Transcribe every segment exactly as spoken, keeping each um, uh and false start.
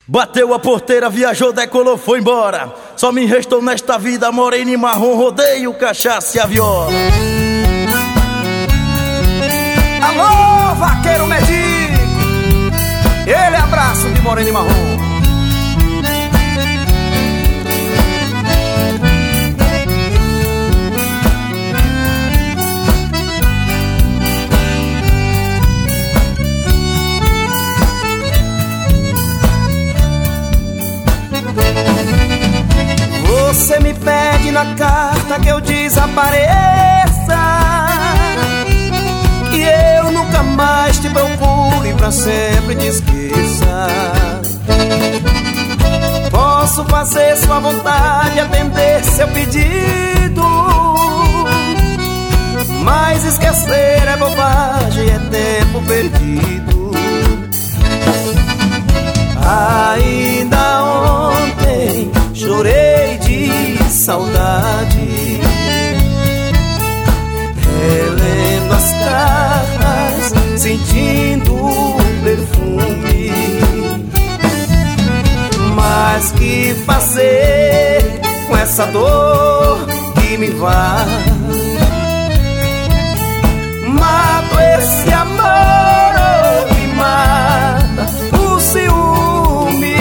Bateu a porteira, viajou, decolou, foi embora. Só me restou nesta vida morena e marrom, rodeio, cachaça e a viola. Alô, vaqueiro medico, ele abraço de morena e marrom. Você me pede na carta que eu desapareça, que eu nunca mais te procure, pra sempre te esqueça. Posso fazer sua vontade, atender seu pedido, mas esquecer é bobagem, é tempo perdido. Ainda ontem chorei de saudade, relendo as cartas, sentindo o perfume. Mas que fazer com essa dor que me vai? Mato esse amor que mata o ciúme.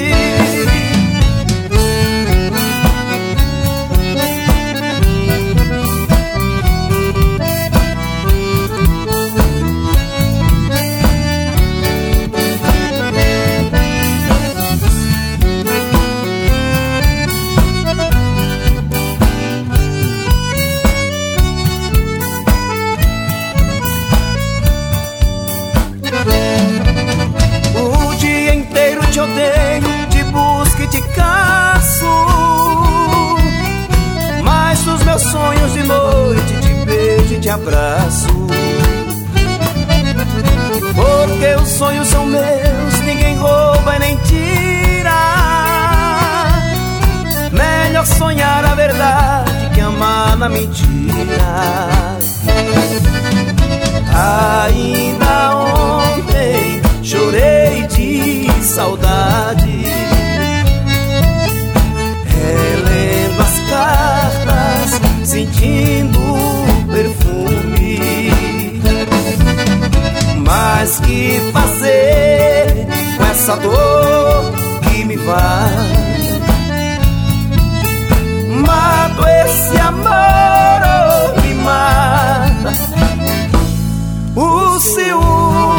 O dia inteiro te odeio, te busco e te caço, mas dos meus sonhos de noite te beijo e te abraço. Porque os sonhos são meus, ninguém rouba e nem tira. Melhor sonhar a verdade que amar na mentira. Ainda ontem chorei de saudade, relendo as cartas, sentindo o perfume. Mas que fazer com essa dor que me vai? Mato esse amor que mata o ciúme.